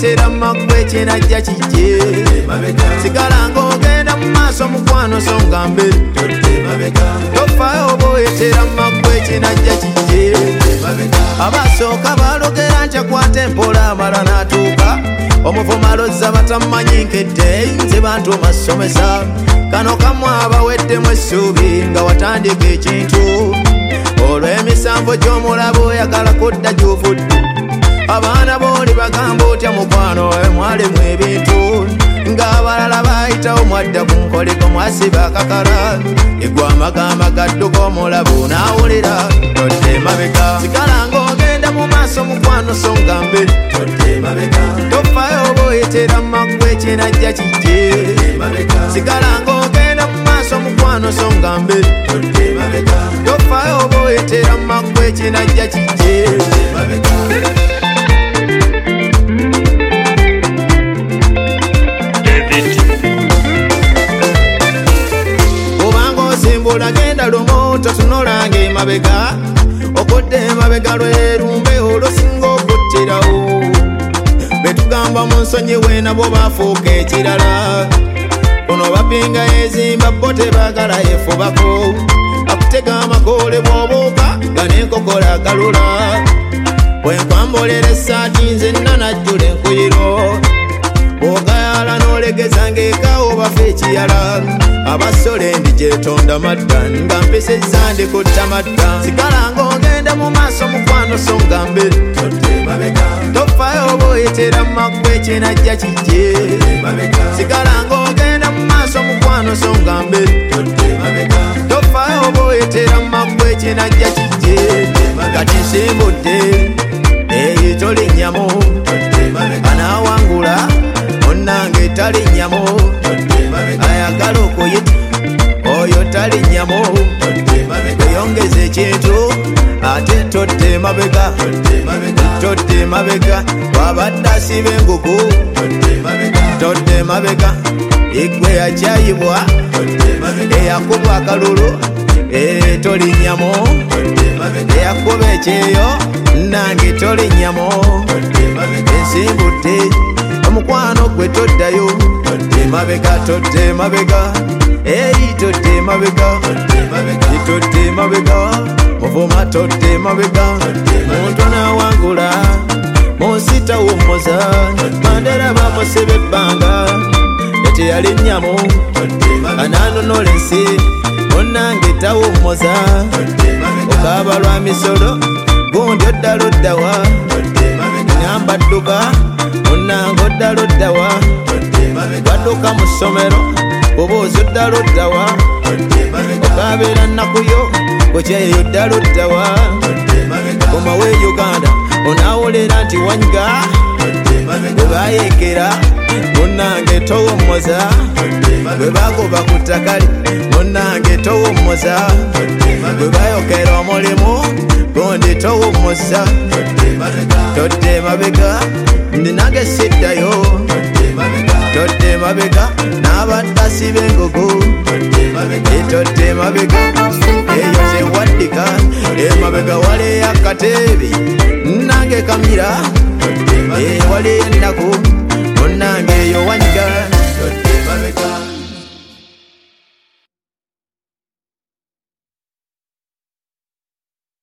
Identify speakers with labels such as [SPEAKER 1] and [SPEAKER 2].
[SPEAKER 1] boyetera makwe kinajja kijje sigala ng'ogenda mu maaso mukwano songa mbere tofaayo boyetera makwe kinajja kijje abasooka balogera nkyakwata empola amala n'atuuka omuvuma lozza batamumanyi nkedde nze bantu masomesa kano kamwe abaweddemu essuubi nga watandika ekintu olw'emisanvu gy'omulaba oyagala kudda gy'ovudde abaana booli bagamba otya mukwano mwalimu ebintu ng'abalala bayitawo mwadda ku nkoleko mwasiba akakala egwa amagamba gadduka omulaba onaawulira todde mabega sigala ng'ogenda mu maaso mukwano songa mbere tofaayo boyetera makwe kinajja kijje sigala ng'ogenda mu maaso mukwano songa mbere tofaayo boyetera makwe kinajja kijje obanga osimbula genda lumu totunulanga emabega okudde emabega lwerumbe olwosinga okuttirawo betugamba mu nsonyi we nabo bafuuka ekirala ono bapinga ezimba bo tebagala yefubako akutega amakoole bw'obuuka nga n'enkokola akalula bwenkwambolera essaati nze nanajjula enkuyiro bw'ogayala n'olegeza ng'ekaawo bafa ekiyala abasole ndi gyetonda madda nga mpisezza ndikutta madda sigala ng'ogenda mu maaso mukwano songa mbere tofaayo boyetera makwe kinajja kijje sigala ng'ogenda mu maaso mukwano songa mbere tofaayo boyetera makwe kinajja kijje kati nsimbudde eyo tolinyamu anaawangula onnange talinyamu ayagala okuyita oyo talinyamu eyongeza ekintu ate todde mabega todde mabega wabadde asiba engugu todde mabega igwe yakyayibwa eyakubwa akalulu tolinyamu eyakuba ekyeyo nange tolinyamu ensimbudde omukwano gwe toddayo todde mabega eyi todde mabega todde mabega muvuma todde mabega muntu naawangula munsi tawummuza Mandela bamusiba ebbanga teyalinyamu ananonola ensi munnange tawummuza okaaba lwa misolo gundi oddala oddawa ngamba dduka munnange oddala oddawa wadduka mu ssomero obuuzi oddala oddawa okabeera nnakuyo kukyeyo oddala oddawa komawe Uganda onaawulira nti wanyiga bwe baayekera munnange towummuza bwe bagoba ku ttakali munnange towummuza bwe bayokera omulimu gundi towummuza todde mabega ndi nange siddayo todde mabega n'abadde asiba engugu todde mabega eyo zewaddika emabega waleyo akateebi nange kamira waleyo ennaku